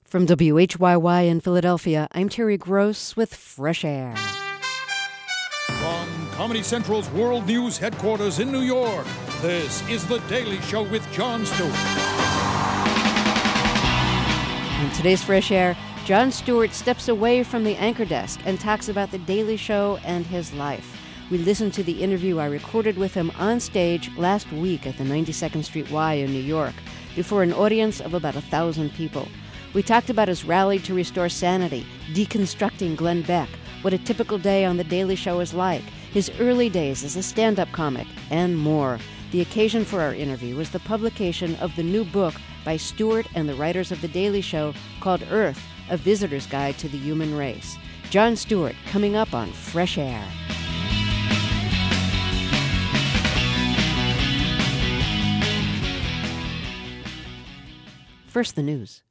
From WHYY in Philadelphia, I'm Terry Gross with Fresh Air. From Comedy Central's World News headquarters in New York, this is The Daily Show with Jon Stewart. On today's Fresh Air, Jon Stewart steps away from the anchor desk and talks about The Daily Show and his life. We listened to the interview I recorded with him on stage last week at the 92nd Street Y in New York, before an audience of about 1,000 people. We talked about his rally to restore sanity, deconstructing Glenn Beck, what a typical day on The Daily Show is like, his early days as a stand-up comic, and more. The occasion for our interview was the publication of the new book by Stewart and the writers of The Daily Show called Earth, A Visitor's Guide to the Human Race. Jon Stewart coming up on Fresh Air. First, the news.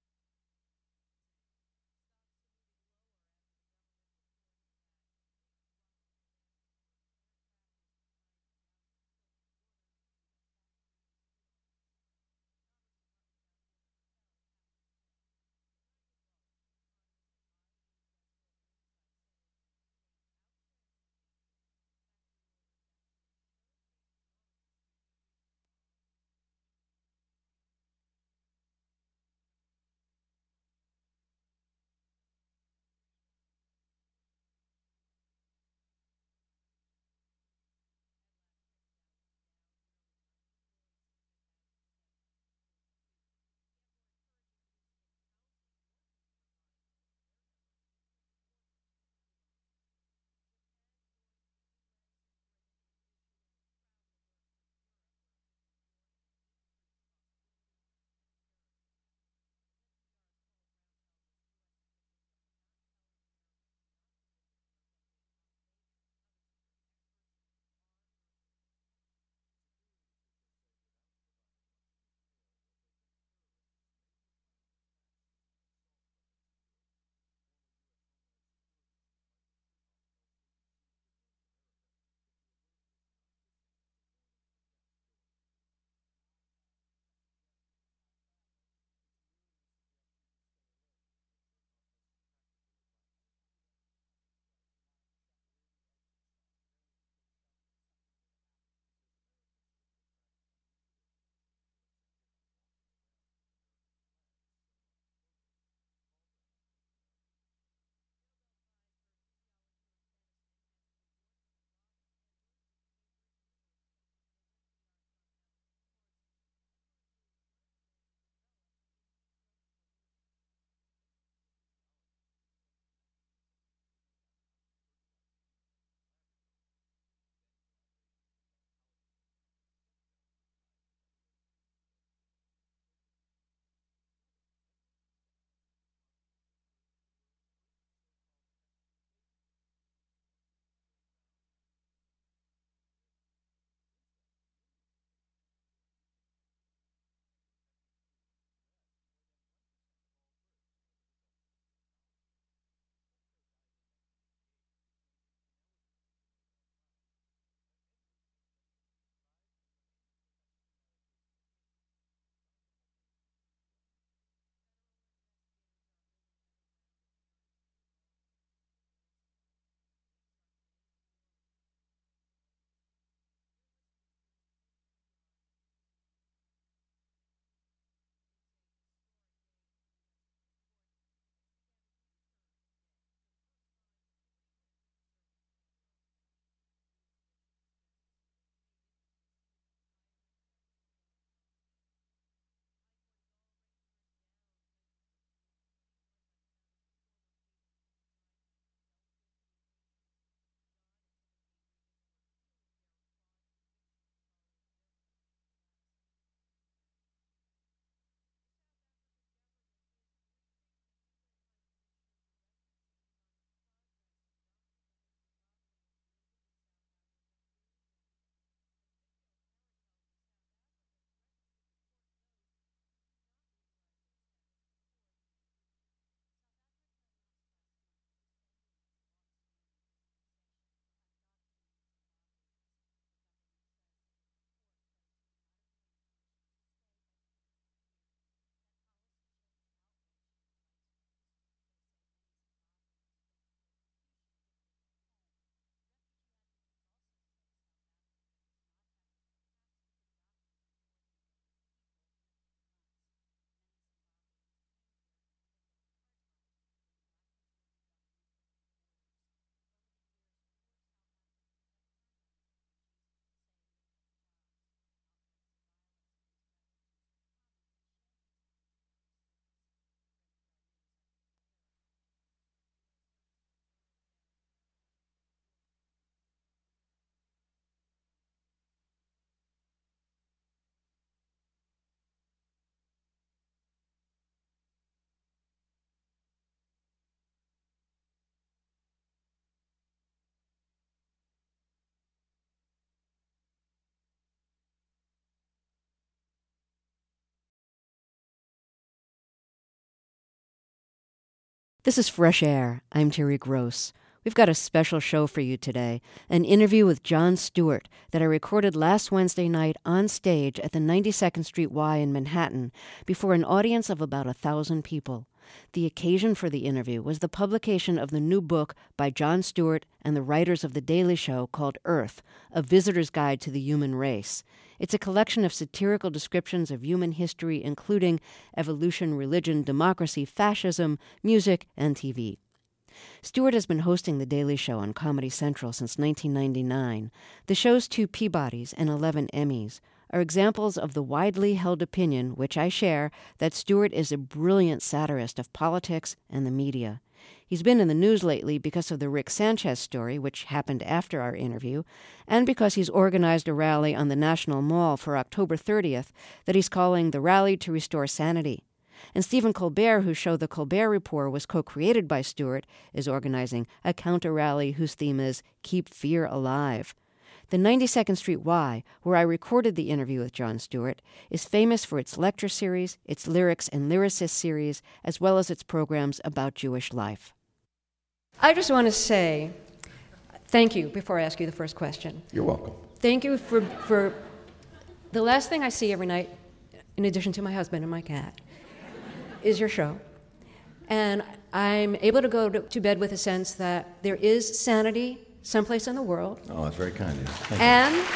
This is Fresh Air. I'm Terry Gross. We've got a special show for you today, an interview with Jon Stewart that I recorded last Wednesday night on stage at the 92nd Street Y in Manhattan before an audience of about 1,000 people. The occasion for the interview was the publication of the new book by Jon Stewart and the writers of The Daily Show called Earth, A Visitor's Guide to the Human Race. It's a collection of satirical descriptions of human history, including evolution, religion, democracy, fascism, music, and TV. Stewart has been hosting The Daily Show on Comedy Central since 1999. The show's 2 Peabodys and 11 Emmys are examples of the widely held opinion, which I share, that Stewart is a brilliant satirist of politics and the media. He's been in the news lately because of the Rick Sanchez story, which happened after our interview, and because he's organized a rally on the National Mall for October 30th that he's calling the Rally to Restore Sanity. And Stephen Colbert, whose show The Colbert Report was co-created by Stewart, is organizing a counter-rally whose theme is Keep Fear Alive. The 92nd Street Y, where I recorded the interview with Jon Stewart, is famous for its lecture series, its lyrics and lyricist series, as well as its programs about Jewish life. I just want to say thank you before I ask you the first question. You're welcome. Thank you for the last thing I see every night, in addition to my husband and my cat, is your show. And I'm able to go to bed with a sense that there is sanity someplace in the world. Oh, that's very kind of you. Thank and you.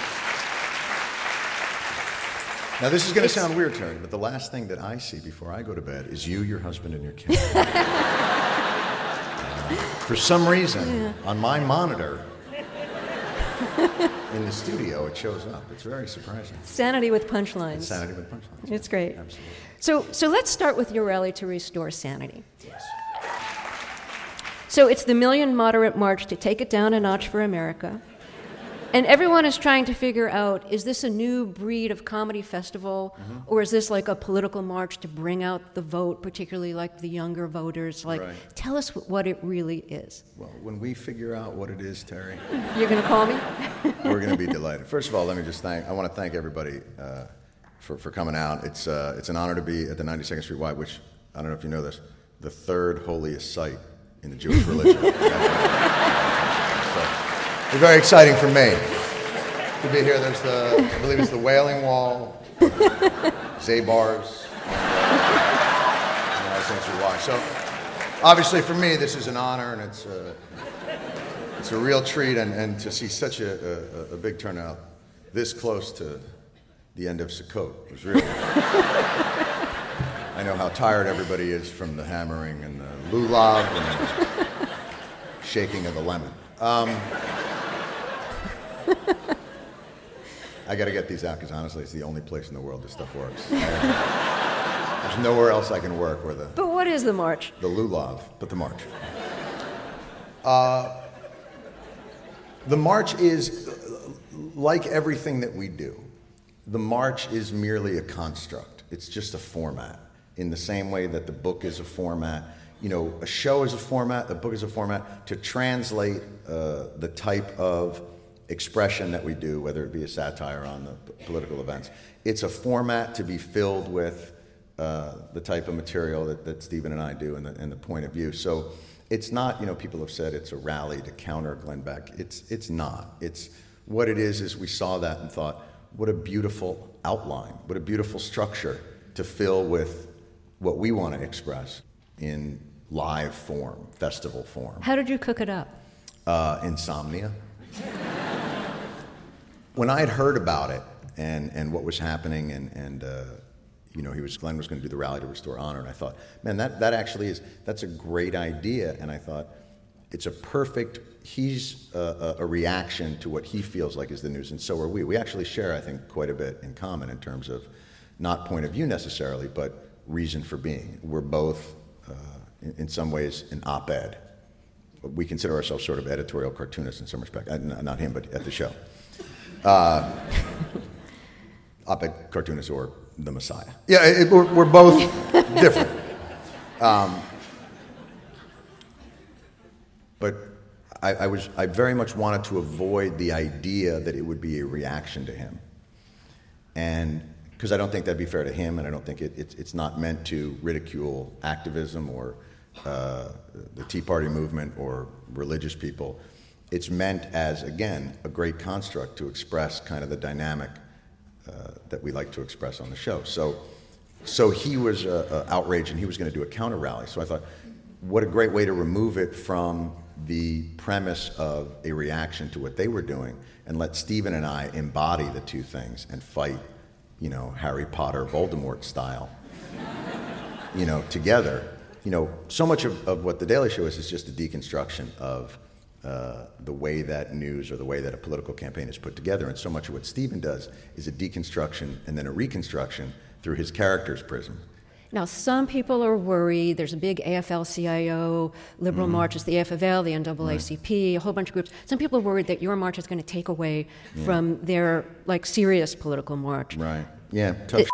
Now, this is going to sound weird, Terry, but the last thing that I see before I go to bed is you, your husband, and your kid. For some reason, on my monitor in the studio, it shows up. It's very surprising. Sanity with punchlines. It's sanity with punchlines. It's great. Absolutely. So let's start with your rally to restore sanity. Yes. So it's the Million Moderate March to take it down a notch for America. And everyone is trying to figure out, is this a new breed of comedy festival, or is this like a political march to bring out the vote, particularly like the younger voters? Like, Right. Tell us what it really is. Well, when we figure out what it is, Terry, You're going to call me? we're going to be delighted. First of all, let me just I want to thank everybody for coming out. It's an honor to be at the 92nd Street Y, which, I don't know if you know this, the 3rd holiest site in the Jewish religion. It's very exciting for me to be here. There's I believe it's the Wailing Wall, Zabar's, and I think through why. So, obviously for me, this is an honor, and it's a real treat, and to see such a big turnout this close to the end of Sukkot was really. I know how tired everybody is from the hammering and the lulav and the shaking of the lemon. I got to get these out because honestly, it's the only place in the world this stuff works. There's nowhere else I can work where But what is the march? the lulav, but the march. The march is like everything that we do. The march is merely a construct. It's just a format. In the same way that the book is a format, a show is a format, the book is a format, to translate the type of expression that we do, whether it be a satire on the political events. It's a format to be filled with the type of material that Stephen and I do and the point of view. So it's not, people have said it's a rally to counter Glenn Beck. It's not. It's what it is we saw that and thought, what a beautiful outline, what a beautiful structure to fill with what we want to express in live form, festival form. How did you cook it up? Insomnia. When I had heard about it and what was happening and Glenn was going to do the Rally to Restore Honor, and I thought, man, that actually that's a great idea, and I thought it's he's a reaction to what he feels like is the news, and so are we. We actually share, I think, quite a bit in common in terms of not point of view necessarily, but reason for being. We're both, in some ways, an op-ed. We consider ourselves sort of editorial cartoonists in some respect. Not him, but at the show. Op-ed cartoonists or the Messiah. Yeah, we're both different. But I very much wanted to avoid the idea that it would be a reaction to him. And because I don't think that'd be fair to him, and I don't think it's not meant to ridicule activism or the Tea Party movement or religious people. It's meant as, again, a great construct to express kind of the dynamic that we like to express on the show. So he was outraged, and he was going to do a counter rally. So I thought, what a great way to remove it from the premise of a reaction to what they were doing, and let Stephen and I embody the two things and fight, Harry Potter, Voldemort style, together. So much of what The Daily Show is just a deconstruction of the way that news or the way that a political campaign is put together. And so much of what Stephen does is a deconstruction and then a reconstruction through his character's prism. Now, some people are worried. There's a big AFL-CIO liberal march. It's the AFL, the NAACP, a whole bunch of groups. Some people are worried that your march is going to take away from their, serious political march. Right. Yeah, tough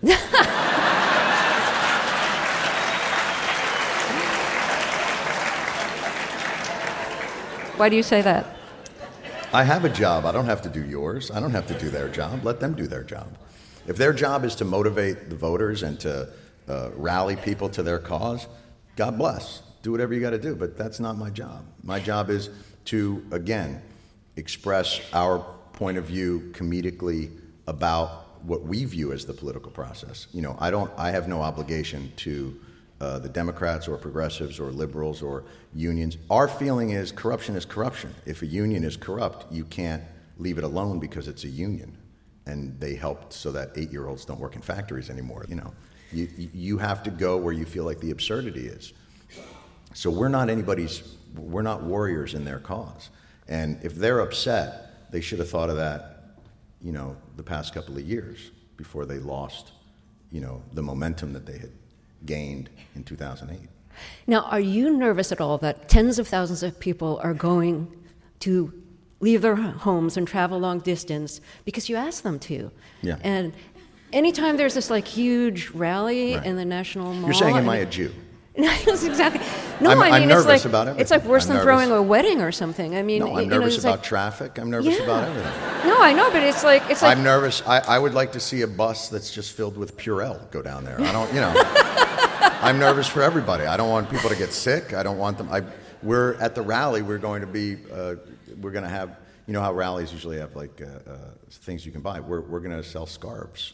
Why do you say that? I have a job. I don't have to do yours. I don't have to do their job. Let them do their job. If their job is to motivate the voters and to rally people to their cause, God bless. Do whatever you got to do, but that's not my job. My job is to, again, express our point of view comedically about what we view as the political process. I have no obligation to the Democrats or progressives or liberals or unions. Our feeling is corruption is corruption. If a union is corrupt, you can't leave it alone because it's a union. And they helped so that 8-year-olds don't work in factories anymore. You have to go where you feel like the absurdity is. So we're not warriors in their cause. And if they're upset, they should have thought of that, the past couple of years before they lost, the momentum that they had gained in 2008. Now, are you nervous at all that tens of thousands of people are going to leave their homes and travel long distance because you asked them to? Yeah. And anytime there's this huge rally in the National Mall... You're saying, am I a Jew? Yes, exactly. No, I'm nervous about everything. It's worse than throwing a wedding or something. I mean, no, I'm nervous about traffic. I'm nervous about everything. No, I know, but it's like I'm nervous. I would like to see a bus that's just filled with Purell go down there. I don't, I'm nervous for everybody. I don't want people to get sick. I don't want them. We're at the rally. We're going to be. We're going to have. You know how rallies usually have things you can buy. We're going to sell scarves.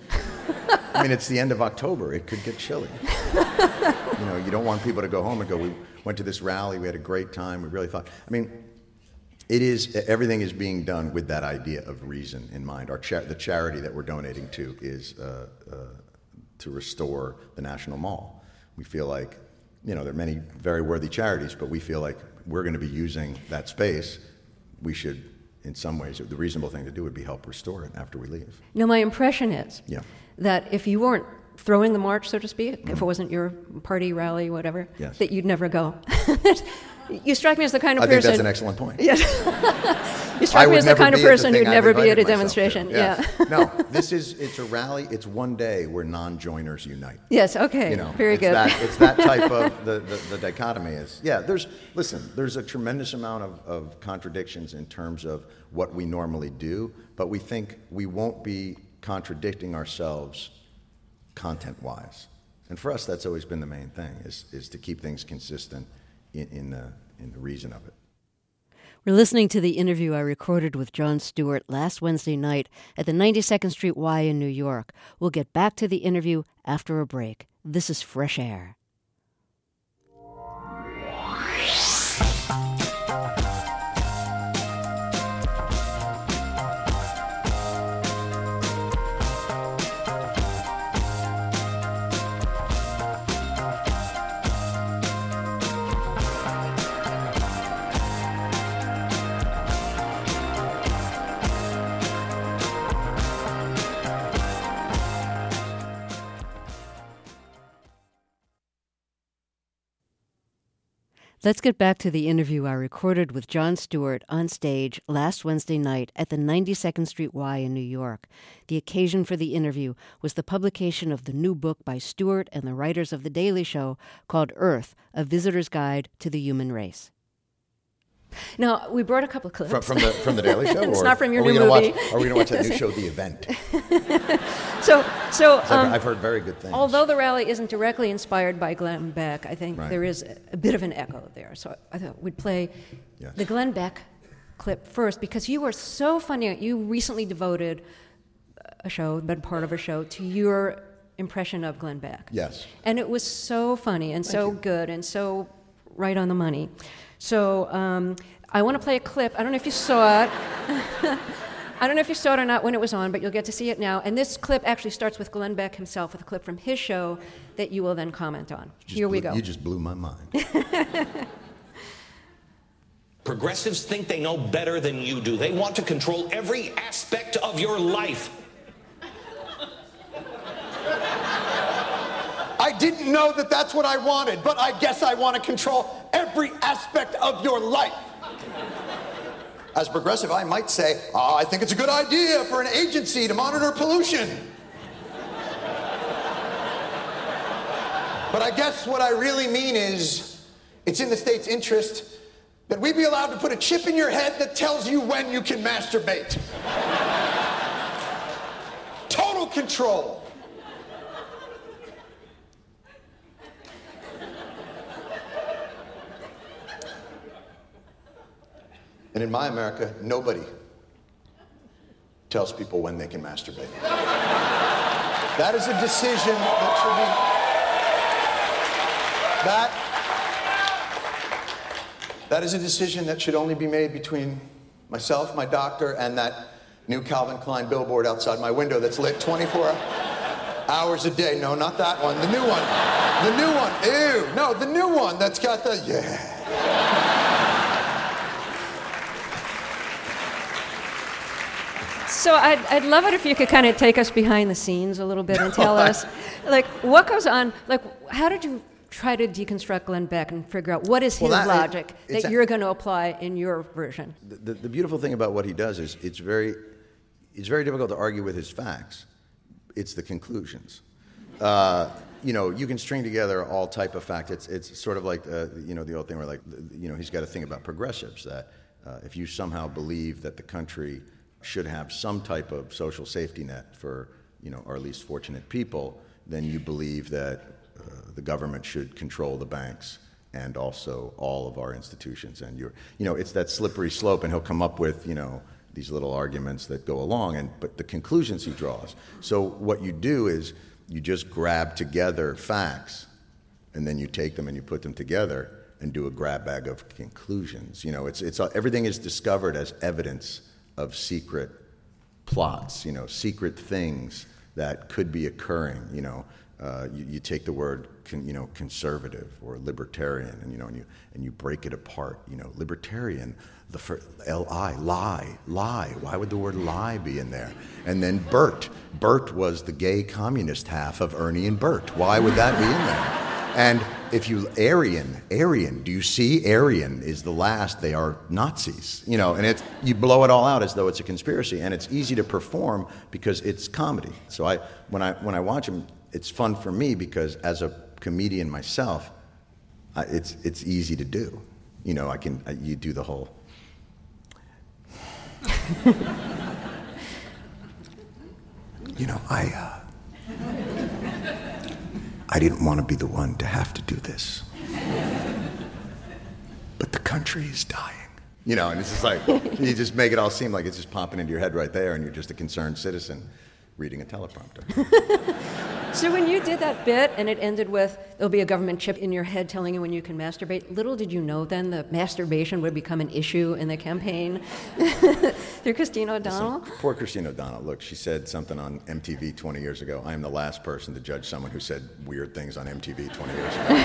I mean, it's the end of October. It could get chilly. You don't want people to go home and go, we went to this rally, we had a great time, we really thought. I mean, everything is being done with that idea of reason in mind. The charity that we're donating to is to restore the National Mall. We feel like, there are many very worthy charities, but we feel like we're going to be using that space. We should, in some ways, the reasonable thing to do would be help restore it after we leave. No, my impression is that if you weren't throwing the march, so to speak, if it wasn't your party rally, whatever, that you'd never go. You strike me as the kind of person... I think that's an excellent point. Yes. You strike me as the kind of person who'd never be at a demonstration. Yes. Yeah. No, it's a rally. It's one day where non-joiners unite. Yes, okay. Very good. It's that type of, the dichotomy is, there's a tremendous amount of contradictions in terms of what we normally do, but we think we won't be contradicting ourselves content-wise. And for us, that's always been the main thing, is to keep things consistent in the reason of it. We're listening to the interview I recorded with Jon Stewart last Wednesday night at the 92nd Street Y in New York. We'll get back to the interview after a break. This is Fresh Air. Let's get back to the interview I recorded with Jon Stewart on stage last Wednesday night at the 92nd Street Y in New York. The occasion for the interview was the publication of the new book by Stewart and the writers of The Daily Show called Earth, A Visitor's Guide to the Human Race. Now, we brought a couple of clips. From the Daily Show? It's or not from your are we new gonna movie. Are we going to watch that new show, The Event? I've heard very good things. Although the rally isn't directly inspired by Glenn Beck, I think Right. there is a bit of an echo there. So I thought we'd play Yes. the Glenn Beck clip first, because you were so funny. You recently devoted been part of a show, to your impression of Glenn Beck. Yes. And it was so funny and so good and so right on the money. So I want to play a clip. I don't know if you saw it. I don't know if you saw it or not when it was on, but you'll get to see it now. And this clip actually starts with Glenn Beck himself, with a clip from his show that you will then comment on. Here we go. You just blew my mind. Progressives think they know better than you do. They want to control every aspect of your life. I didn't know that that's what I wanted, but I guess I want to control every aspect of your life. As a progressive, I might say, I think it's a good idea for an agency to monitor pollution. But I guess what I really mean is, it's in the state's interest that we be allowed to put a chip in your head that tells you when you can masturbate. Total control. And in my America, nobody tells people when they can masturbate. That is a decision that should be... That is a decision that should only be made between myself, my doctor, and that new Calvin Klein billboard outside my window that's lit 24 hours a day. No, not that one. The new one. The new one. Ew. No, the new one that's got the... Yeah. So I'd love it if you could kind of take us behind the scenes a little bit and tell us, like, what goes on, like, how did you try to deconstruct Glenn Beck and figure out what is his logic that you're going to apply in your version? The beautiful thing about what he does is it's very difficult to argue with his facts. It's the conclusions. You can string together all type of facts. It's sort of like, the old thing where, like, he's got a thing about progressives that if you somehow believe that the country should have some type of social safety net for, our least fortunate people, then you believe that the government should control the banks and also all of our institutions. And it's that slippery slope, and he'll come up with, these little arguments that go along, but the conclusions he draws. So what you do is you just grab together facts, and then you take them and you put them together and do a grab bag of conclusions. It's everything is discovered as evidence of secret plots, secret things that could be occurring. You take the word conservative or libertarian, and you break it apart. Libertarian, lie. Why would the word lie be in there? And then Bert was the gay communist half of Ernie and Bert. Why would that be in there? And if you Aryan, do you see Aryan is the last, they are Nazis, and you blow it all out as though it's a conspiracy, and it's easy to perform because it's comedy. So when I watch him, it's fun for me because as a comedian myself, it's easy to do. You do the whole. I didn't want to be the one to have to do this. But the country is dying. And it's just like, you just make it all seem like it's just popping into your head right there, and you're just a concerned citizen reading a teleprompter. So when you did that bit and it ended with, there'll be a government chip in your head telling you when you can masturbate, little did you know then that masturbation would become an issue in the campaign through Christina O'Donnell? Listen, poor Christina O'Donnell. Look, she said something on MTV 20 years ago. I am the last person to judge someone who said weird things on MTV 20 years ago.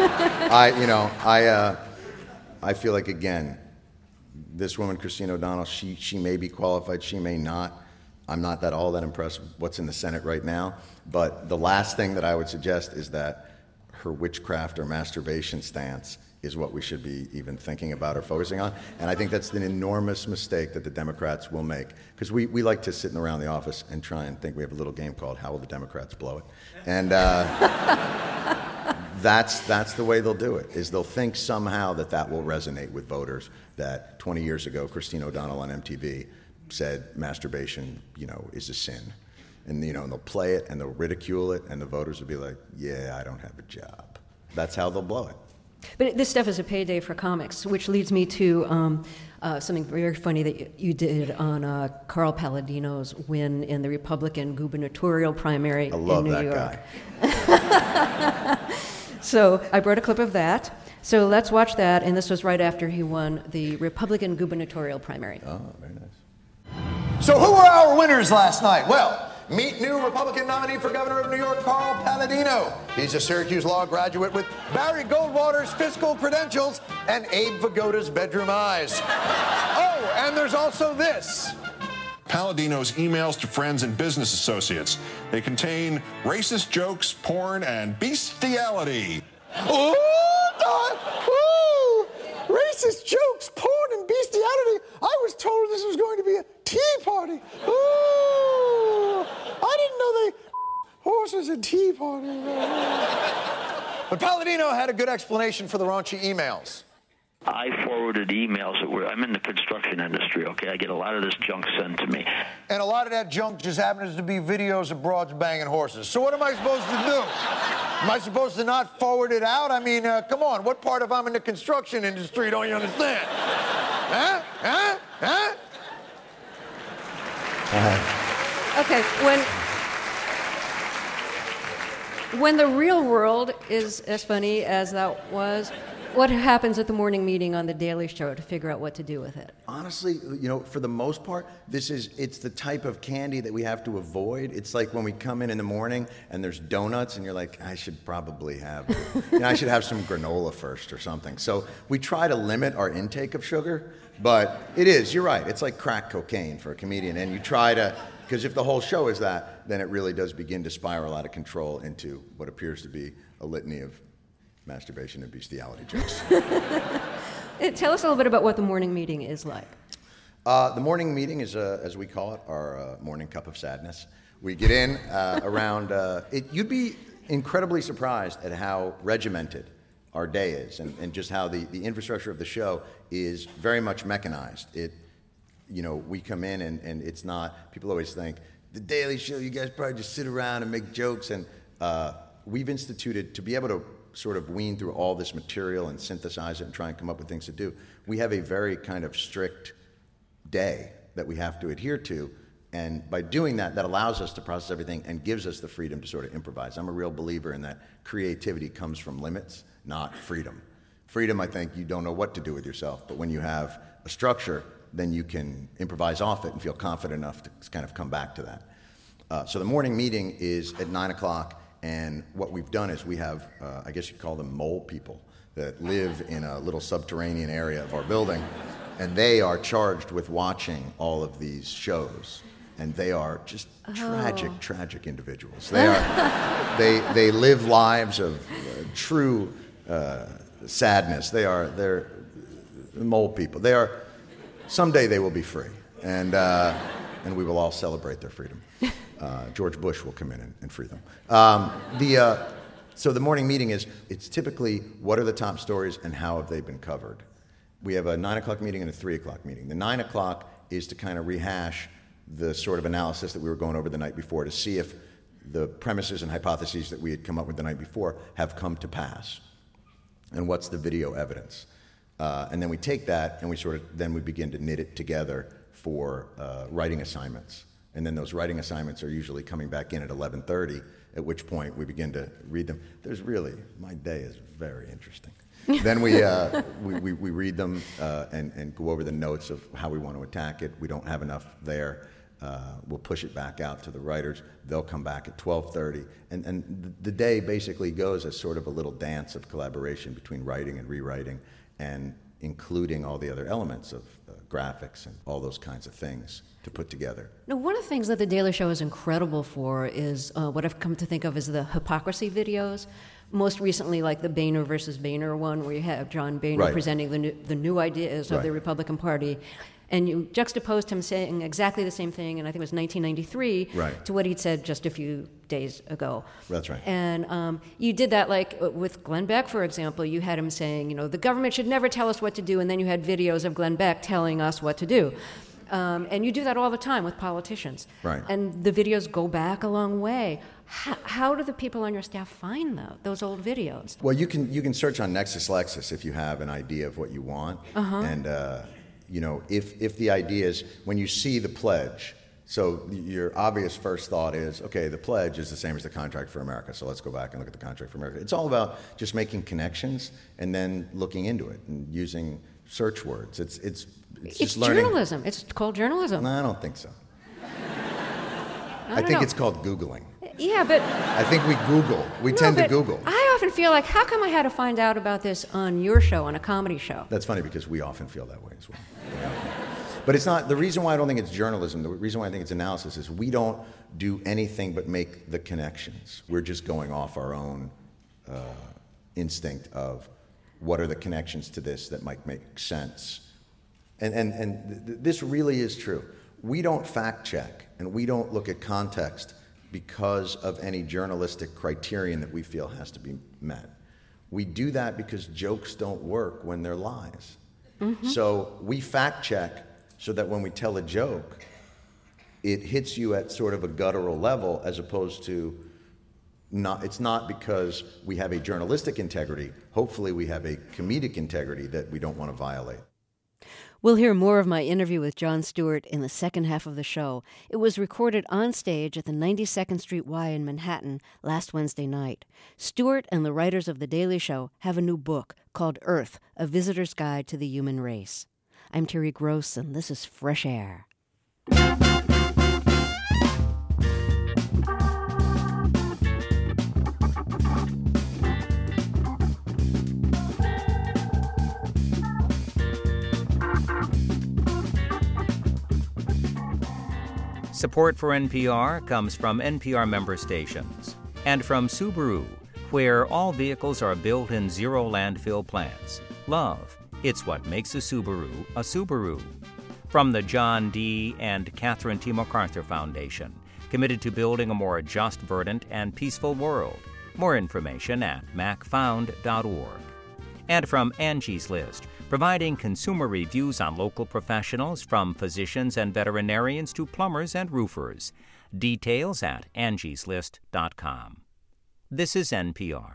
So, I feel like, again, this woman, Christina O'Donnell, she may be qualified, she may not. I'm not all that impressed with what's in the Senate right now. But the last thing that I would suggest is that her witchcraft or masturbation stance is what we should be even thinking about or focusing on. And I think that's an enormous mistake that the Democrats will make. Because we like to sit around the office and try and think we have a little game called How Will the Democrats Blow It? And That's the way they'll do it, is they'll think somehow that will resonate with voters, that 20 years ago, Christine O'Donnell on MTV said masturbation, is a sin. And, and they'll play it and they'll ridicule it, and the voters will be like, yeah, I don't have a job. That's how they'll blow it. But this stuff is a payday for comics, which leads me to something very funny that you did on Carl Palladino's win in the Republican gubernatorial primary in New York. I love that guy. So I brought a clip of that. So let's watch that, and this was right after he won the Republican gubernatorial primary. Oh, very nice. So who were our winners last night? Well, meet new Republican nominee for governor of New York, Carl Palladino. He's a Syracuse Law graduate with Barry Goldwater's fiscal credentials and Abe Vigoda's bedroom eyes. Oh, and there's also this. Palladino's emails to friends and business associates. They contain racist jokes, porn, and bestiality. Ooh, ooh, racist jokes, porn, and bestiality. I was told this was going to be a tea party. Ooh, I didn't know they horses at tea parties. But Palladino had a good explanation for the raunchy emails. I forwarded emails I'm in the construction industry, okay? I get a lot of this junk sent to me. And a lot of that junk just happens to be videos of broads banging horses. So what am I supposed to do? Am I supposed to not forward it out? I mean, come on, what part of I'm in the construction industry don't you understand? Huh? Okay, when the real world is as funny as that was, what happens at the morning meeting on The Daily Show to figure out what to do with it? Honestly, for the most part, it's the type of candy that we have to avoid. It's like when we come in the morning and there's donuts and you're like, I should probably have, I should have some granola first or something. So we try to limit our intake of sugar, but you're right, it's like crack cocaine for a comedian. And you try to, because if the whole show is that, then it really does begin to spiral out of control into what appears to be a litany of masturbation and bestiality jokes. Tell us a little bit about what the morning meeting is like. The morning meeting is, as we call it, our morning cup of sadness. We get in around, you'd be incredibly surprised at how regimented our day is, and just how the infrastructure of the show is very much mechanized. We come in and it's not, people always think, The Daily Show, you guys probably just sit around and make jokes, and we've instituted, to be able to sort of wean through all this material and synthesize it and try and come up with things to do, we have a very kind of strict day that we have to adhere to, and by doing that allows us to process everything and gives us the freedom to sort of improvise. I'm a real believer in that creativity comes from limits, not freedom. Freedom, I think, you don't know what to do with yourself, but when you have a structure, then you can improvise off it and feel confident enough to kind of come back to that. So the morning meeting is at 9 o'clock, and what we've done is we have, I guess you'd call them mole people, that live in a little subterranean area of our building, and they are charged with watching all of these shows. And they are just tragic individuals. They live lives of true sadness. They're mole people. Someday they will be free, and we will all celebrate their freedom. George Bush will come in and free them. So the morning meeting it's typically what are the top stories and how have they been covered. We have a 9 o'clock meeting and a 3 o'clock meeting. The 9 o'clock is to kind of rehash the sort of analysis that we were going over the night before, to see if the premises and hypotheses that we had come up with the night before have come to pass, and what's the video evidence. And then we take that and we begin to knit it together for writing assignments. And then those writing assignments are usually coming back in at 11:30, at which point we begin to read them. My day is very interesting. Then we read them and go over the notes of how we want to attack it. We don't have enough there. We'll push it back out to the writers. They'll come back at 12:30. And the day basically goes as sort of a little dance of collaboration between writing and rewriting, and including all the other elements of graphics and all those kinds of things to put together. Now, one of the things that The Daily Show is incredible for is what I've come to think of as the hypocrisy videos, most recently, like the Boehner versus Boehner one, where you have John Boehner Right. presenting the new ideas of the Right. Republican Party, and you juxtaposed him saying exactly the same thing, and I think it was 1993, Right. to what he'd said just a few days ago. That's right. And you did that, like with Glenn Beck, for example. You had him saying, the government should never tell us what to do, and then you had videos of Glenn Beck telling us what to do. And you do that all the time with politicians. Right. And the videos go back a long way. How do the people on your staff find those old videos? Well, you can search on Nexus Lexus if you have an idea of what you want. And, if the idea is when you see the pledge, so your obvious first thought is, okay, the pledge is the same as the Contract for America, so let's go back and look at the Contract for America. It's all about just making connections and then looking into it and using search words. It's just learning. Journalism. It's called journalism. No, I don't think so. I don't think know. it's called Googling. Yeah, but... I think we Google. We tend to Google. I often feel like, how come I had to find out about this on your show, on a comedy show? That's funny because we often feel that way as well. But it's not, the reason why I don't think it's journalism, the reason why I think it's analysis is we don't do anything but make the connections. We're just going off our own instinct of what are the connections to this that might make sense. And this really is true. We don't fact check and we don't look at context because of any journalistic criterion that we feel has to be met. We do that because jokes don't work when they're lies. Mm-hmm. So we fact check so that when we tell a joke, it hits you at sort of a guttural level as opposed to it's not because we have a journalistic integrity. Hopefully we have a comedic integrity that we don't want to violate. We'll hear more of my interview with Jon Stewart in the second half of the show. It was recorded on stage at the 92nd Street Y in Manhattan last Wednesday night. Stewart and the writers of The Daily Show have a new book called Earth, A Visitor's Guide to the Human Race. I'm Terry Gross, and this is Fresh Air. Support for NPR comes from NPR member stations and from Subaru, where all vehicles are built in zero landfill plants. Love, it's what makes a Subaru a Subaru. From the John D. and Catherine T. MacArthur Foundation, committed to building a more just, verdant, and peaceful world. More information at macfound.org. And from Angie's List, providing consumer reviews on local professionals from physicians and veterinarians to plumbers and roofers. Details at angieslist.com. This is NPR.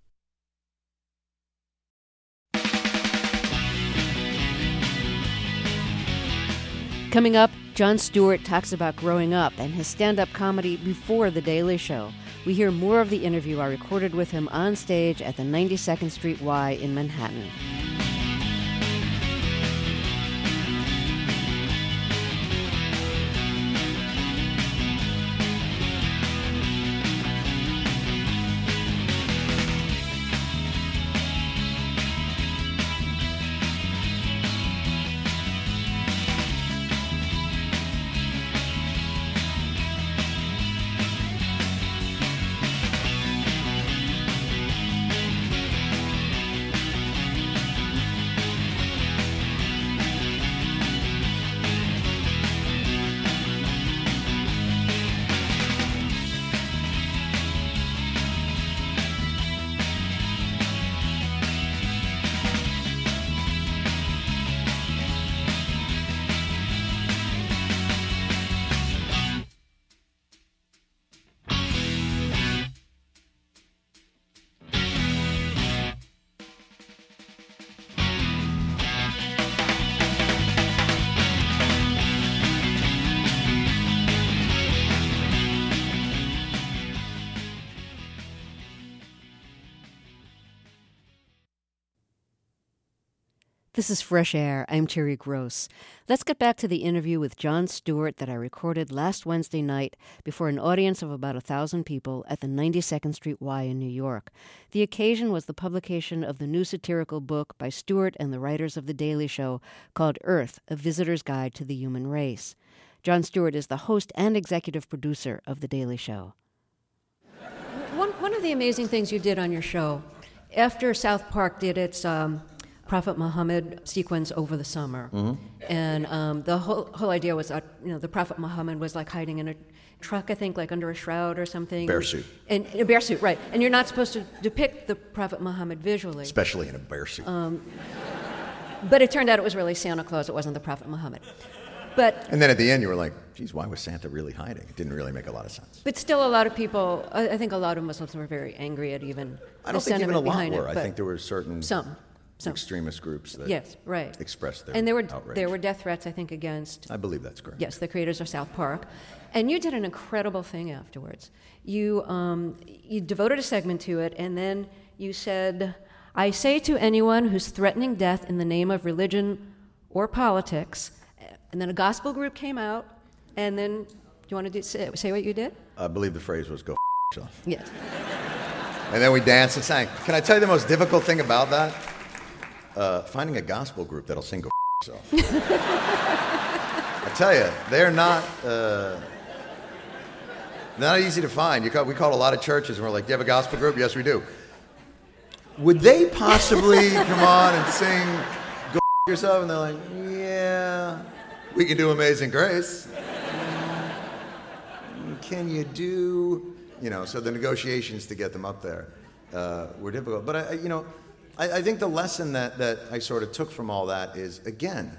Coming up, Jon Stewart talks about growing up and his stand-up comedy before The Daily Show. We hear more of the interview I recorded with him on stage at the 92nd Street Y in Manhattan. This is Fresh Air. I'm Terry Gross. Let's get back to the interview with Jon Stewart that I recorded last Wednesday night before an audience of about 1,000 people at the 92nd Street Y in New York. The occasion was the publication of the new satirical book by Stewart and the writers of The Daily Show called Earth, A Visitor's Guide to the Human Race. Jon Stewart is the host and executive producer of The Daily Show. One of of the amazing things you did on your show, after South Park did its Prophet Muhammad sequence over the summer, and the whole idea was that the Prophet Muhammad was like hiding in a truck, I think, like under a shroud or something. Bear suit. And a bear suit, right. And you're not supposed to depict the Prophet Muhammad visually. Especially in a bear suit. But it turned out it was really Santa Claus, it wasn't the Prophet Muhammad. And then at the end you were like, geez, why was Santa really hiding? It didn't really make a lot of sense. But still a lot of people, I think a lot of Muslims were very angry at even I the don't think even a sentiment lot behind were. it. I think there were certain Some. extremist groups that Yes, right. expressed their and there outrage. were death threats, I think, against... I believe that's correct. Yes, the creators of South Park. And you did an incredible thing afterwards. You devoted a segment to it, and then you said, I say to anyone who's threatening death in the name of religion or politics, and then a gospel group came out, and then, do you want to say what you did? I believe the phrase was, go yourself. Yes. And then we danced and sang. Can I tell you the most difficult thing about that? Finding a gospel group that'll sing go yourself. I tell you, they're not easy to find. We called a lot of churches and we're like, do you have a gospel group? Yes, we do. Would they possibly come on and sing go yourself? And they're like, yeah, we can do Amazing Grace. Can you do, so the negotiations to get them up there were difficult. But I think the lesson that I sort of took from all that is, again,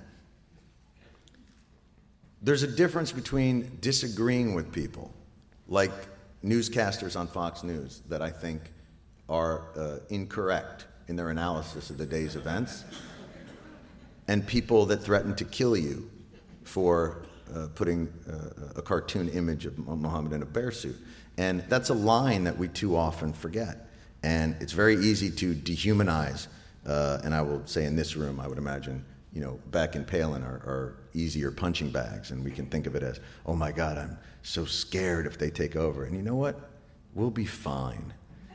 there's a difference between disagreeing with people, like newscasters on Fox News that I think are incorrect in their analysis of the day's events, and people that threaten to kill you for putting a cartoon image of Muhammad in a bear suit. And that's a line that we too often forget. And it's very easy to dehumanize, and I will say in this room, I would imagine, Beck and Palin are easier punching bags, and we can think of it as, oh my God, I'm so scared if they take over. And you know what? We'll be fine.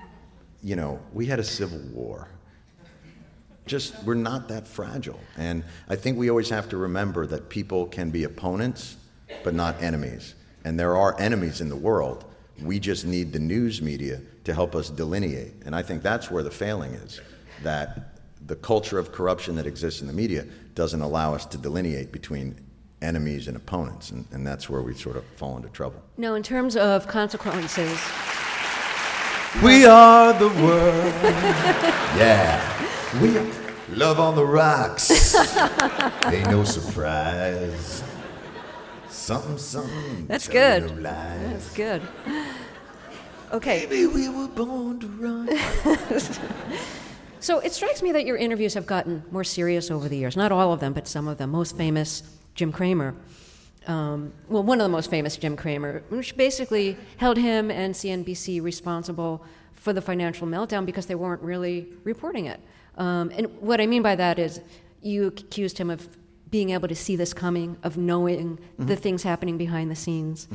We had a civil war. We're not that fragile. And I think we always have to remember that people can be opponents, but not enemies. And there are enemies in the world. We just need the news media to help us delineate. And I think that's where the failing is, that the culture of corruption that exists in the media doesn't allow us to delineate between enemies and opponents. And that's where we sort of fall into trouble. Now, in terms of consequences... We are the world. Yeah. We are love on the rocks. Ain't no surprise. Something. That's good. No lies. That's good. Okay. Maybe we were born to run. So it strikes me that your interviews have gotten more serious over the years. Not all of them, but some of them. Most famous, Jim Cramer. One of the most famous, Jim Cramer, which basically held him and CNBC responsible for the financial meltdown because they weren't really reporting it. And what I mean by that is you accused him of being able to see this coming, of knowing the things happening behind the scenes.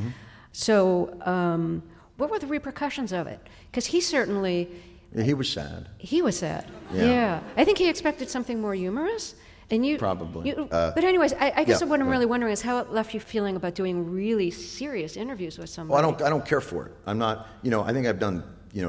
So what were the repercussions of it? Because he certainly... He was sad. He was sad, yeah. I think he expected something more humorous. And you probably. But anyways, I guess what I'm really wondering is how it left you feeling about doing really serious interviews with somebody. Well, I don't care for it. I'm not. I think I've done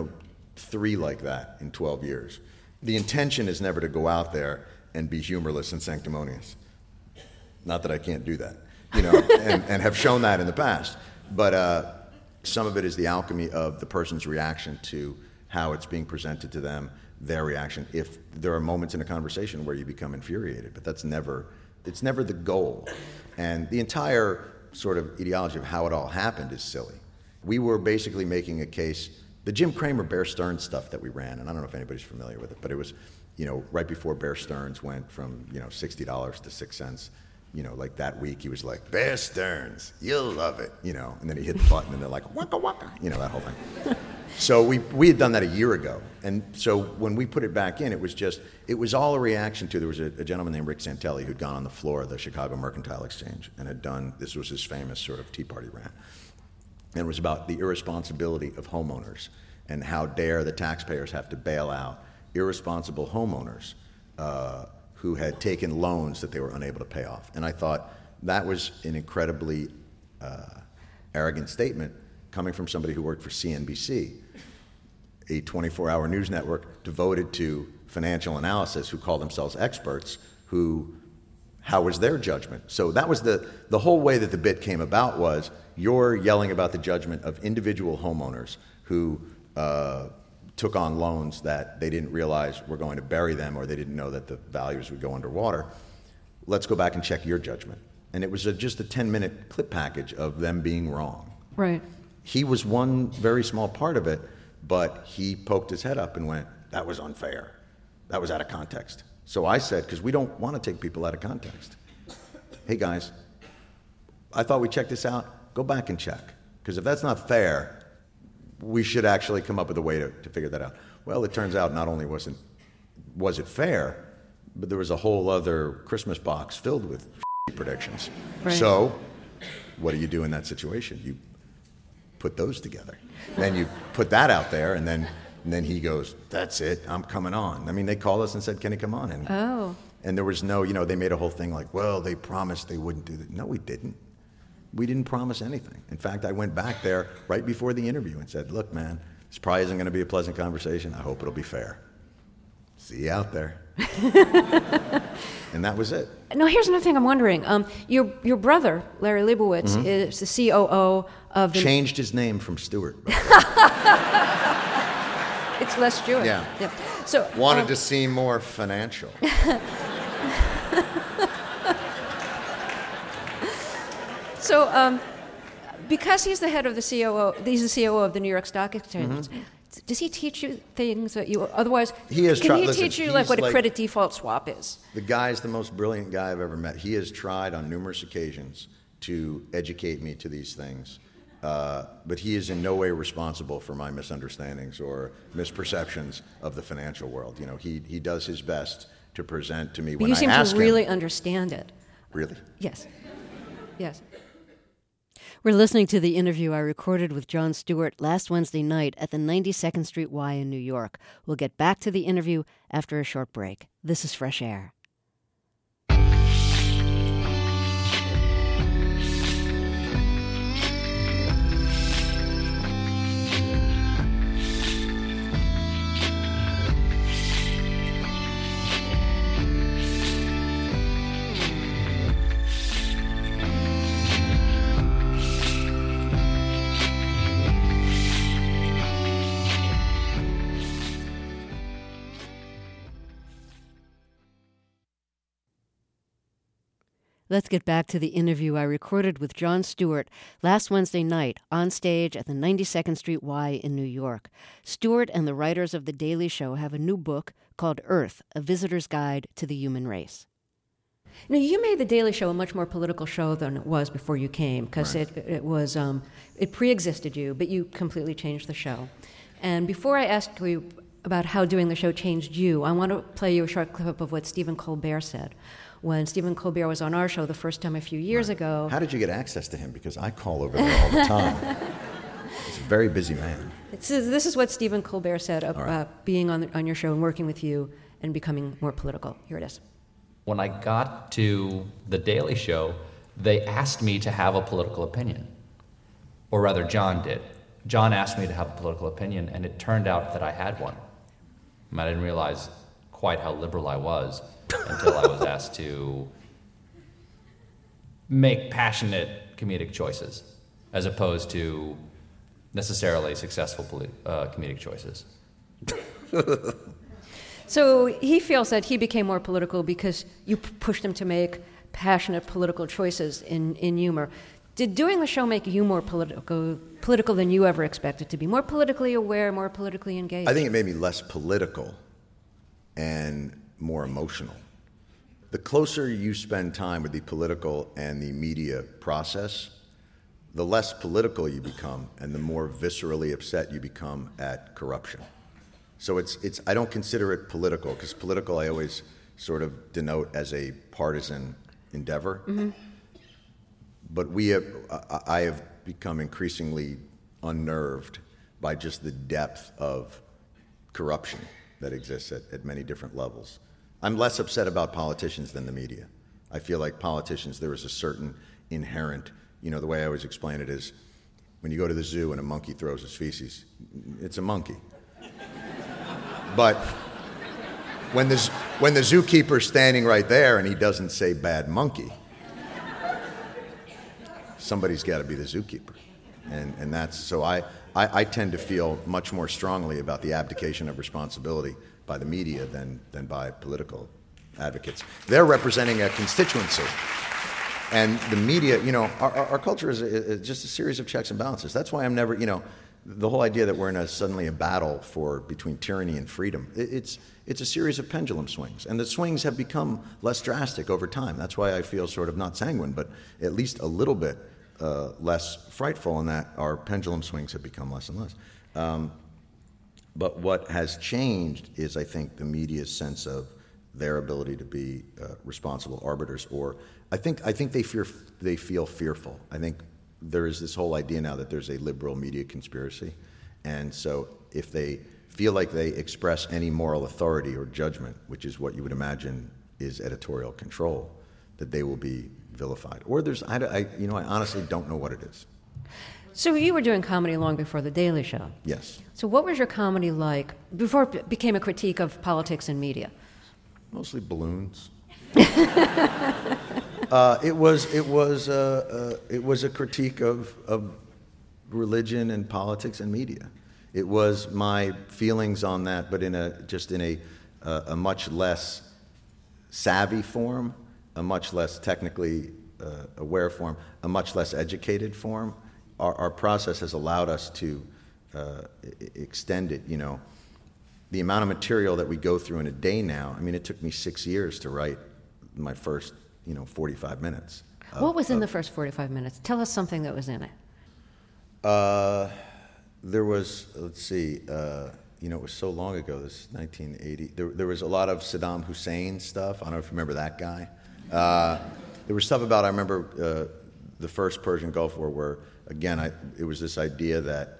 3 like that in 12 years. The intention is never to go out there and be humorless and sanctimonious. Not that I can't do that, and have shown that in the past. But some of it is the alchemy of the person's reaction to how it's being presented to them. Their reaction, if there are moments in a conversation where you become infuriated, but it's never the goal. And the entire sort of ideology of how it all happened is silly. We were basically making a case, the Jim Cramer Bear Stearns stuff that we ran, and I don't know if anybody's familiar with it, but it was, right before Bear Stearns went from, $60 to 6 cents, like that week he was like, Bear Stearns, you'll love it, and then he hit the button and they're like, waka waka, that whole thing. So we had done that a year ago. And so when we put it back in, it was all a reaction to, there was a gentleman named Rick Santelli who'd gone on the floor of the Chicago Mercantile Exchange and had done, this was his famous sort of Tea Party rant. And it was about the irresponsibility of homeowners and how dare the taxpayers have to bail out irresponsible homeowners who had taken loans that they were unable to pay off. And I thought that was an incredibly arrogant statement coming from somebody who worked for CNBC. a 24-hour news network devoted to financial analysis who call themselves experts, how was their judgment? So that was the whole way that the bit came about was you're yelling about the judgment of individual homeowners who took on loans that they didn't realize were going to bury them, or they didn't know that the values would go underwater. Let's go back and check your judgment. And it was just a 10-minute clip package of them being wrong. Right. He was one very small part of it, but he poked his head up and went, that was unfair. That was out of context. So I said, because we don't want to take people out of context, hey guys, I thought we checked this out. Go back and check. Because if that's not fair, we should actually come up with a way to figure that out. Well, it turns out not only was it fair, but there was a whole other Christmas box filled with predictions. Right. So what do you do in that situation? You put those together. Then you put that out there, and then he goes, that's it, I'm coming on. I mean, they called us and said, can he come on? And there was no, they made a whole thing like, well, they promised they wouldn't do that. No, we didn't. We didn't promise anything. In fact, I went back there right before the interview and said, look, man, this probably isn't going to be a pleasant conversation. I hope it'll be fair. See you out there. And that was it. Now, here's another thing I'm wondering. Your brother, Larry Leibowitz, is the COO of the... Changed his name from Stewart. It's less Jewish. Yeah. So wanted to seem more financial. So, because he's the head of the COO, he's the COO of the New York Stock Exchange. Does he teach you things that you otherwise? He has Can he teach you like what a credit default swap is? The guy's the most brilliant guy I've ever met. He has tried on numerous occasions to educate me to these things, but he is in no way responsible for my misunderstandings or misperceptions of the financial world. He does his best to present to me when I ask him. You seem to really understand it. Really? Yes. Yes. We're listening to the interview I recorded with Jon Stewart last Wednesday night at the 92nd Street Y in New York. We'll get back to the interview after a short break. This is Fresh Air. Let's get back to the interview I recorded with Jon Stewart last Wednesday night on stage at the 92nd Street Y in New York. Stewart and the writers of The Daily Show have a new book called Earth, A Visitor's Guide to the Human Race. Now, you made The Daily Show a much more political show than it was before you came, because Right. it pre-existed you, but you completely changed the show. And before I ask you about how doing the show changed you, I want to play you a short clip of what Stephen Colbert said. When Stephen Colbert was on our show the first time a few years ago. How did you get access to him? Because I call over there all the time. He's a very busy man. This is what Stephen Colbert said about right. being on your show and working with you and becoming more political. Here it is. When I got to The Daily Show, they asked me to have a political opinion. Or rather, John did. John asked me to have a political opinion, and it turned out that I had one. I didn't realize quite how liberal I was until I was asked to make passionate comedic choices, as opposed to necessarily successful comedic choices. So he feels that he became more political because you pushed him to make passionate political choices in humor. Did doing the show make you more political than you ever expected to be? More politically aware, more politically engaged? I think it made me less political and more emotional. The closer you spend time with the political and the media process, the less political you become and the more viscerally upset you become at corruption. So I don't consider it political, because political I always sort of denote as a partisan endeavor. Mm-hmm. But I have become increasingly unnerved by just the depth of corruption that exists at many different levels. I'm less upset about politicians than the media. I feel like politicians, there is a certain inherent, the way I always explain it is, when you go to the zoo and a monkey throws his feces, it's a monkey. But when the zookeeper's standing right there and he doesn't say bad monkey, somebody's got to be the zookeeper. And that's, so I tend to feel much more strongly about the abdication of responsibility by the media than by political advocates. They're representing a constituency. And the media, our culture is just a series of checks and balances. That's why I'm never, the whole idea that we're in suddenly a battle between tyranny and freedom, it's a series of pendulum swings. And the swings have become less drastic over time. That's why I feel sort of not sanguine, but at least a little bit less frightful in that our pendulum swings have become less and less. But what has changed is, I think, the media's sense of their ability to be responsible arbiters, or I think they feel fearful. I think there is this whole idea now that there's a liberal media conspiracy, and so if they feel like they express any moral authority or judgment, which is what you would imagine is editorial control, that they will be vilified. Or I honestly don't know what it is. So you were doing comedy long before The Daily Show. Yes. So what was your comedy like before it became a critique of politics and media? Mostly balloons. It was a critique of religion and politics and media. It was my feelings on that, but in a much less savvy form, a much less technically aware form, a much less educated form. Our process has allowed us to extend it. The amount of material that we go through in a day now, I mean, it took me 6 years to write my first, 45 minutes. What was in the first 45 minutes? Tell us something that was in it. There was, let's see, it was so long ago, this is 1980. There was a lot of Saddam Hussein stuff. I don't know if you remember that guy. There was stuff about, I remember the first Persian Gulf War where, again, it was this idea that,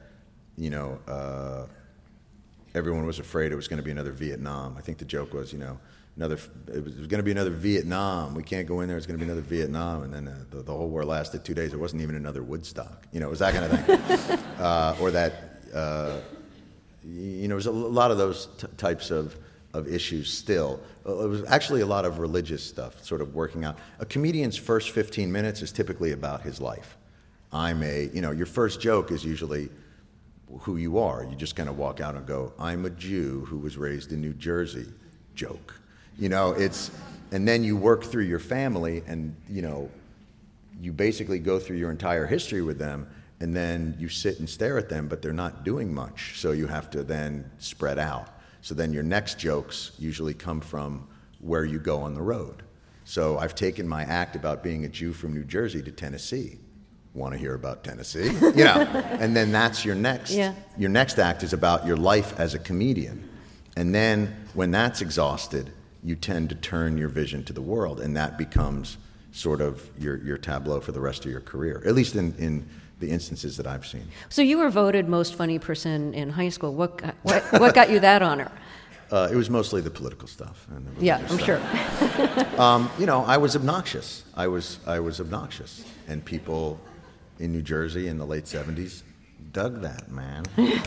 everyone was afraid it was going to be another Vietnam. I think the joke was, it was going to be another Vietnam. We can't go in there. It's going to be another Vietnam. And then the whole war lasted 2 days. It wasn't even another Woodstock. It was that kind of thing. Or that, it was a lot of those types of issues still. It was actually a lot of religious stuff, sort of working out. A comedian's first 15 minutes is typically about his life. Your first joke is usually who you are. You just kind of walk out and go, I'm a Jew who was raised in New Jersey, joke. And then you work through your family and, you basically go through your entire history with them, and then you sit and stare at them, but they're not doing much. So you have to then spread out. So then your next jokes usually come from where you go on the road. So I've taken my act about being a Jew from New Jersey to Tennessee. Want to hear about Tennessee? And then that's your next. Yeah. Your next act is about your life as a comedian. And then when that's exhausted, you tend to turn your vision to the world, and that becomes sort of your tableau for the rest of your career, at least in the instances that I've seen. So you were voted most funny person in high school. What got you that honor? It was mostly the political stuff. And the I'm stuff. Sure. I was obnoxious. I was obnoxious, and people in New Jersey in the late 70s dug that, man.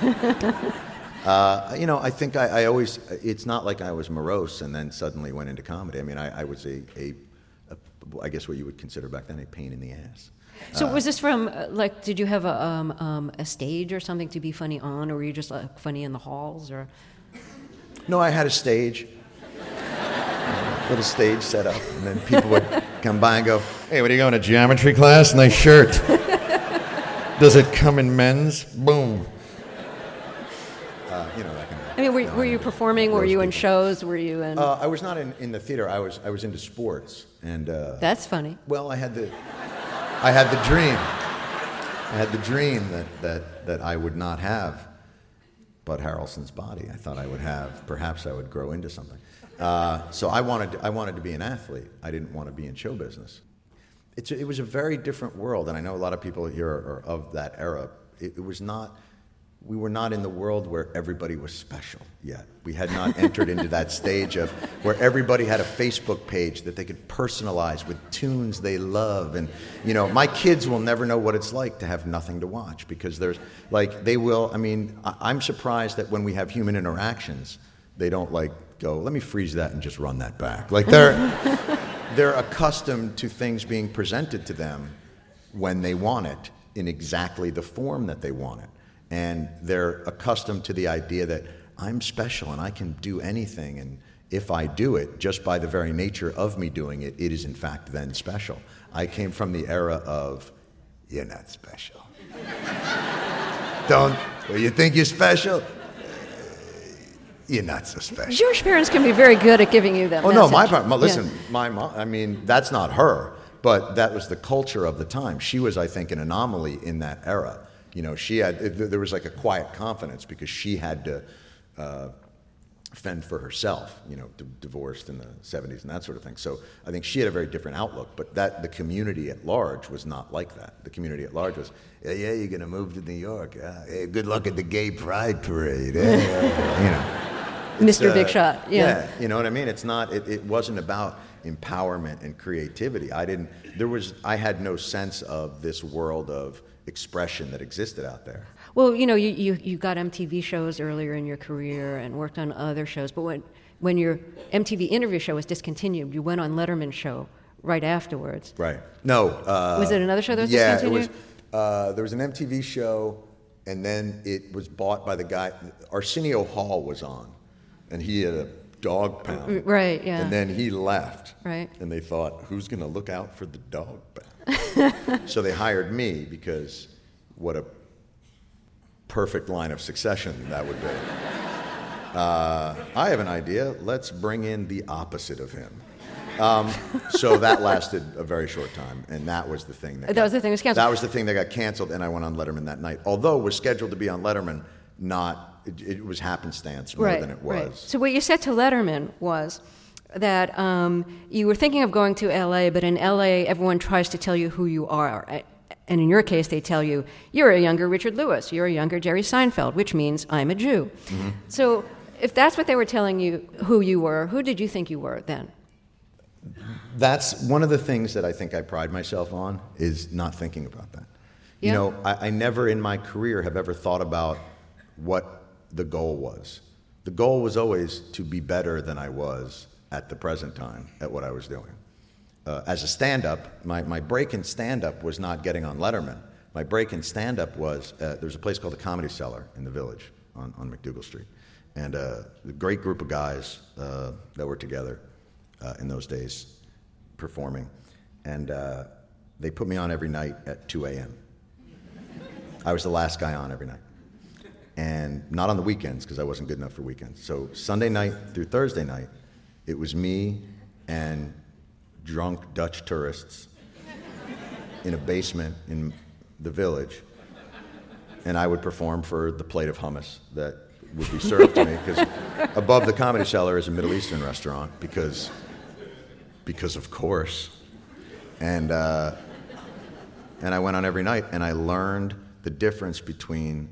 I think I always, it's not like I was morose and then suddenly went into comedy. I mean, I was I guess what you would consider back then a pain in the ass. So was this from, did you have a stage or something to be funny on, or were you just funny in the halls, or? No, I had a stage. Little stage set up, and then people would come by and go, hey, what are you going to geometry class? Nice shirt. Does it come in men's? Boom. That kind of. I mean, were you performing? Were you in shows? Were you in? I was not in the theater. I was into sports, and. That's funny. Well, I had the dream. I had the dream that I would not have Bud Harrelson's body. I thought I would have. Perhaps I would grow into something. So I wanted to be an athlete. I didn't want to be in show business. It was a very different world, and I know a lot of people here are of that era. It was not. We were not in the world where everybody was special yet. We had not entered into that stage of where everybody had a Facebook page that they could personalize with tunes they love. And, my kids will never know what it's like to have nothing to watch, because I'm surprised that when we have human interactions, They don't like go, let me freeze that and just run that back. Like they're accustomed to things being presented to them when they want it in exactly the form that they want it. And they're accustomed to the idea that I'm special and I can do anything, and if I do it, just by the very nature of me doing it, it is in fact then special. I came from the era of, you're not special. You think you're special? You're not so special. Jewish parents can be very good at giving you that message. No, my mom, I mean, that's not her, but that was the culture of the time. She was, I think, an anomaly in that era. You know, there was like a quiet confidence because she had to fend for herself, you know, divorced in the 70s and that sort of thing. So I think she had a very different outlook, but the community at large was not like that. The community at large was, yeah, you're going to move to New York. Hey, good luck at the gay pride parade. You know. Mr. Big Shot, yeah. You know what I mean? It wasn't about empowerment and creativity. I had no sense of this world of expression that existed out there. Well, you know, you got MTV shows earlier in your career and worked on other shows, but when your MTV interview show was discontinued, you went on Letterman's show right afterwards. Right. No. Was it another show that was discontinued? Yeah, there was an MTV show, and then it was bought by the guy, Arsenio Hall was on, and he had a dog pound. Right, yeah. And then he left. Right. And they thought, who's going to look out for the dog pound? So they hired me because what a perfect line of succession that would be. I have an idea. Let's bring in the opposite of him. So that lasted a very short time, and that was the thing that was the thing that was canceled. That was the thing that got canceled, and I went on Letterman that night. Although it was scheduled to be on Letterman, it was happenstance more than it was. Right. So what you said to Letterman was that you were thinking of going to L.A., but in L.A. everyone tries to tell you who you are. And in your case, they tell you, you're a younger Richard Lewis, you're a younger Jerry Seinfeld, which means I'm a Jew. Mm-hmm. So if that's what they were telling you who you were, who did you think you were then? That's one of the things that I think I pride myself on, is not thinking about that. Yeah. You know, I never in my career have ever thought about what the goal was. The goal was always to be better than I was at the present time at what I was doing. As a stand-up, my break in stand-up was not getting on Letterman. My break in stand-up was, there was a place called the Comedy Cellar in the Village on McDougal Street. And a great group of guys that were together in those days performing. And they put me on every night at 2 a.m. I was the last guy on every night. And not on the weekends, because I wasn't good enough for weekends. So Sunday night through Thursday night, it was me and drunk Dutch tourists in a basement in the Village, and I would perform for the plate of hummus that would be served to me, because above the Comedy Cellar is a Middle Eastern restaurant, because of course. And I went on every night, and I learned the difference between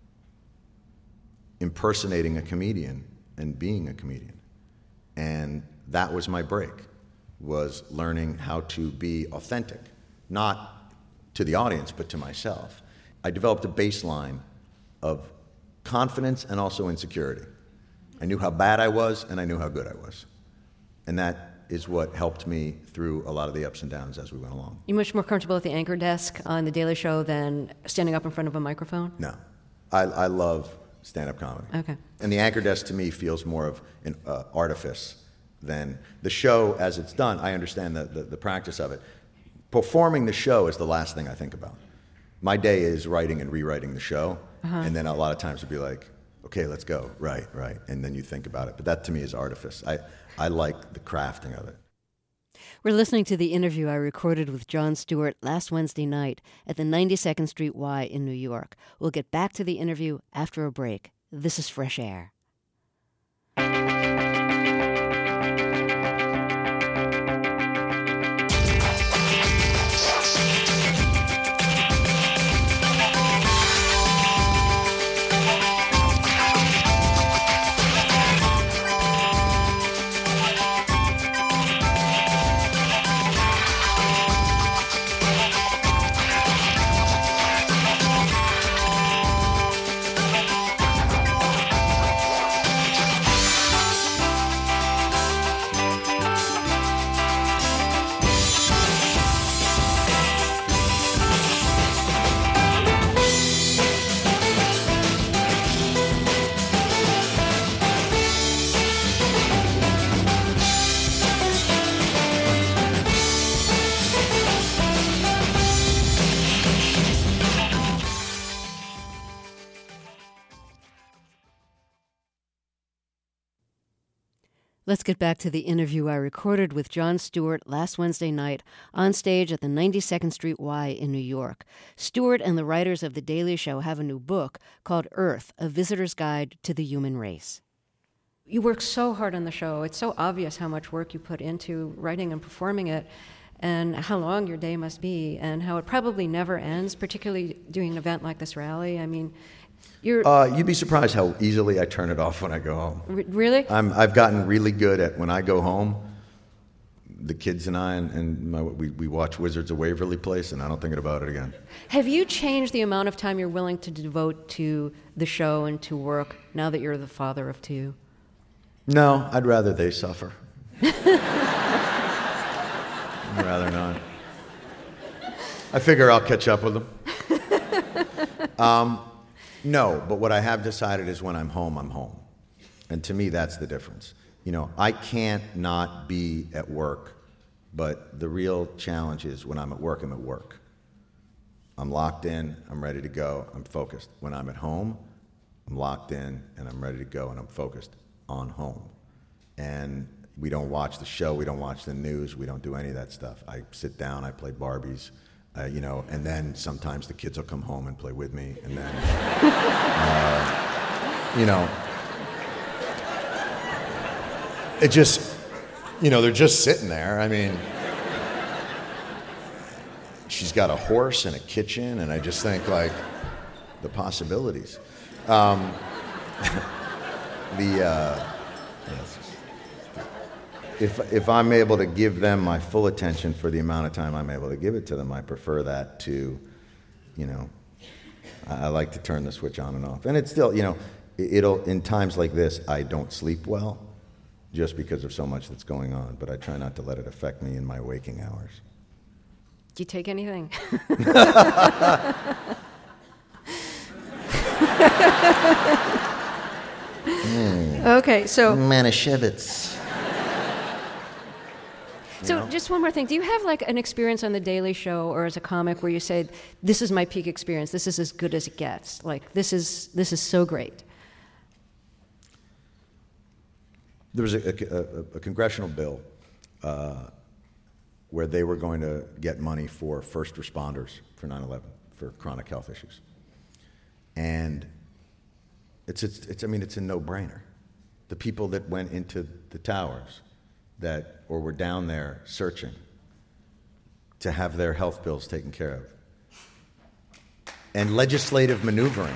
impersonating a comedian and being a comedian. And that was my break, was learning how to be authentic, not to the audience, but to myself. I developed a baseline of confidence and also insecurity. I knew how bad I was, and I knew how good I was. And that is what helped me through a lot of the ups and downs as we went along. You're much more comfortable at the anchor desk on The Daily Show than standing up in front of a microphone? No. I love stand-up comedy. Okay. And the anchor desk to me feels more of an artifice than the show as it's done. I understand the practice of it. Performing the show is the last thing I think about. My day is writing and rewriting the show, and then a lot of times it'd be like, okay, let's go, right, and then you think about it. But that to me is artifice. I like the crafting of it. We're listening to the interview I recorded with Jon Stewart last Wednesday night at the 92nd Street Y in New York. We'll get back to the interview after a break. This is Fresh Air. Let's get back to the interview I recorded with Jon Stewart last Wednesday night on stage at the 92nd Street Y in New York. Stewart and the writers of The Daily Show have a new book called Earth, A Visitor's Guide to the Human Race. You work so hard on the show. It's so obvious how much work you put into writing and performing it, and how long your day must be, and how it probably never ends, particularly doing an event like this rally. I mean, you'd be surprised how easily I turn it off when I go home. Really? I've gotten really good at when I go home. The kids and I we watch Wizards of Waverly Place, and I don't think about it again. Have you changed the amount of time you're willing to devote to the show and to work now that you're the father of two? No, I'd rather they suffer. I'd rather not. I figure I'll catch up with them. No, but what I have decided is when I'm home. And to me, that's the difference. You know, I can't not be at work, but the real challenge is when I'm at work, I'm at work. I'm locked in, I'm ready to go, I'm focused. When I'm at home, I'm locked in, and I'm ready to go, and I'm focused on home. And we don't watch the show, we don't watch the news, we don't do any of that stuff. I sit down, I play Barbies. And then sometimes the kids will come home and play with me, and then, it just, they're just sitting there. I mean, she's got a horse and a kitchen, and I just think, like, the possibilities. If I'm able to give them my full attention for the amount of time I'm able to give it to them, I prefer that to, I like to turn the switch on and off. And it's still, it'll, in times like this, I don't sleep well just because of so much that's going on, but I try not to let it affect me in my waking hours. Do you take anything? Okay, so... Manischewitz. So just one more thing. Do you have like an experience on The Daily Show or as a comic where you say, this is my peak experience, this is as good as it gets, like this is so great? There was a congressional bill where they were going to get money for first responders for 9/11, for chronic health issues. And it's a no-brainer. The people that went into the towers or were down there searching to have their health bills taken care of. And legislative maneuvering.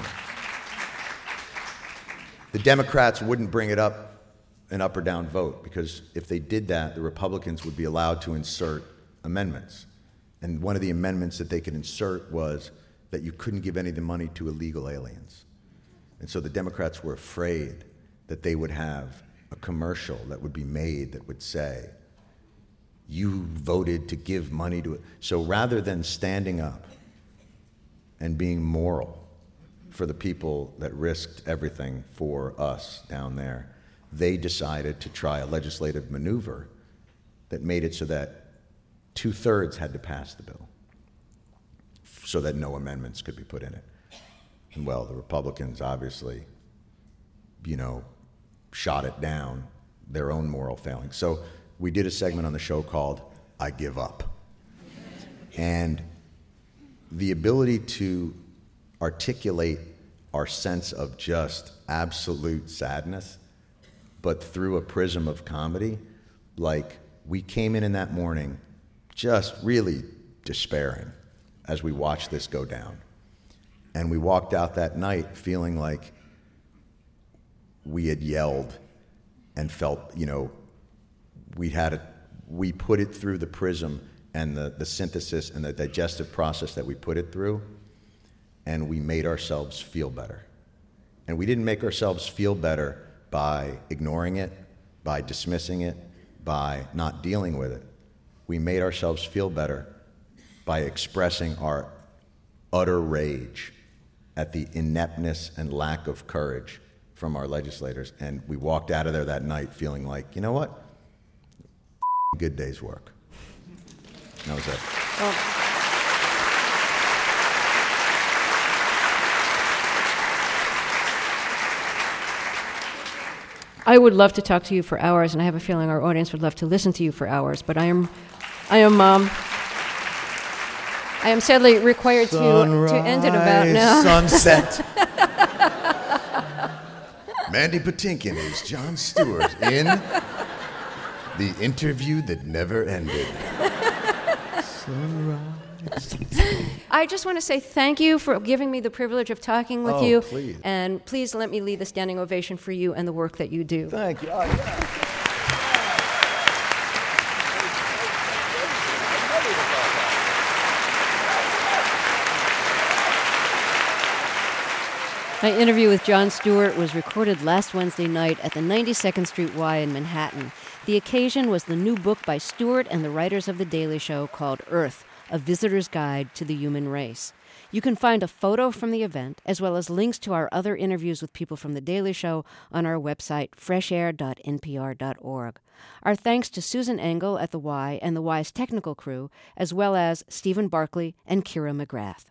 The Democrats wouldn't bring it up an up or down vote, because if they did that, the Republicans would be allowed to insert amendments. And one of the amendments that they could insert was that you couldn't give any of the money to illegal aliens. And so the Democrats were afraid that they would have a commercial that would be made that would say, you voted to give money to it. So rather than standing up and being moral for the people that risked everything for us down there, they decided to try a legislative maneuver that made it so that 2/3 had to pass the bill so that no amendments could be put in it. And well, the Republicans obviously, shot it down, their own moral failing. So we did a segment on the show called I Give Up. And the ability to articulate our sense of just absolute sadness, but through a prism of comedy, like we came in that morning just really despairing as we watched this go down. And we walked out that night feeling like we had yelled and felt, we put it through the prism and the synthesis and the digestive process that we put it through, and we made ourselves feel better. And we didn't make ourselves feel better by ignoring it, by dismissing it, by not dealing with it. We made ourselves feel better by expressing our utter rage at the ineptness and lack of courage from our legislators. And we walked out of there that night feeling like, you know what? Good day's work. That was it. Well, I would love to talk to you for hours, and I have a feeling our audience would love to listen to you for hours, but I am sadly required to end it about now. Sunset. Mandy Patinkin is Jon Stewart in The Interview That Never Ended. Sunrise. I just want to say thank you for giving me the privilege of talking with you. Please. And please let me lead the standing ovation for you and the work that you do. Thank you. Oh, yeah. My interview with Jon Stewart was recorded last Wednesday night at the 92nd Street Y in Manhattan. The occasion was the new book by Stewart and the writers of The Daily Show called Earth, A Visitor's Guide to the Human Race. You can find a photo from the event, as well as links to our other interviews with people from The Daily Show on our website, freshair.npr.org. Our thanks to Susan Engel at the Y and the Y's technical crew, as well as Stephen Barkley and Kira McGrath.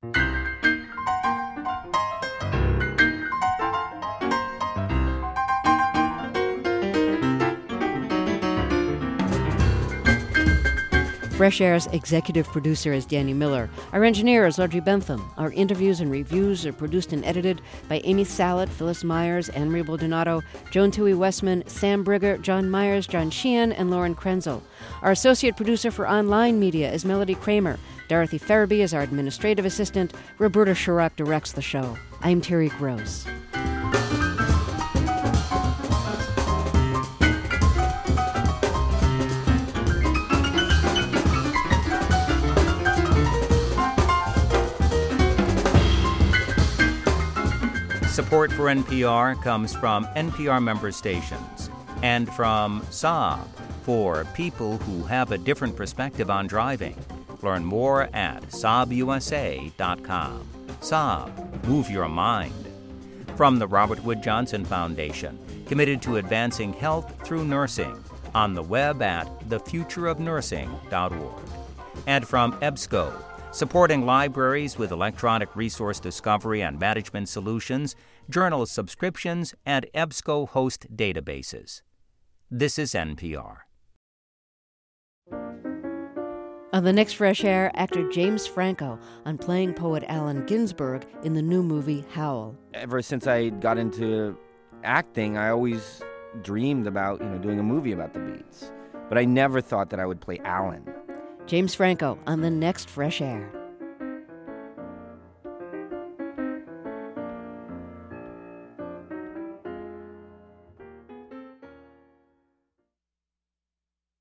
Fresh Air's executive producer is Danny Miller. Our engineer is Audrey Bentham. Our interviews and reviews are produced and edited by Amy Salet, Phyllis Myers, Anne-Marie Baldonado, Joan Toohey Westman, Sam Brigger, John Myers, John Sheehan, and Lauren Krenzel. Our associate producer for online media is Melody Kramer. Dorothy Farabee is our administrative assistant. Roberta Shurak directs the show. I'm Terry Gross. Support for NPR comes from NPR member stations and from Saab for people who have a different perspective on driving. Learn more at SaabUSA.com. Saab, move your mind. From the Robert Wood Johnson Foundation, committed to advancing health through nursing, on the web at thefutureofnursing.org. And from EBSCO, supporting libraries with electronic resource discovery and management solutions, journal subscriptions, and EBSCO host databases. This is NPR. On the next Fresh Air, actor James Franco on playing poet Allen Ginsberg in the new movie Howl. Ever since I got into acting, I always dreamed about, doing a movie about the Beats. But I never thought that I would play Allen. James Franco on the next Fresh Air.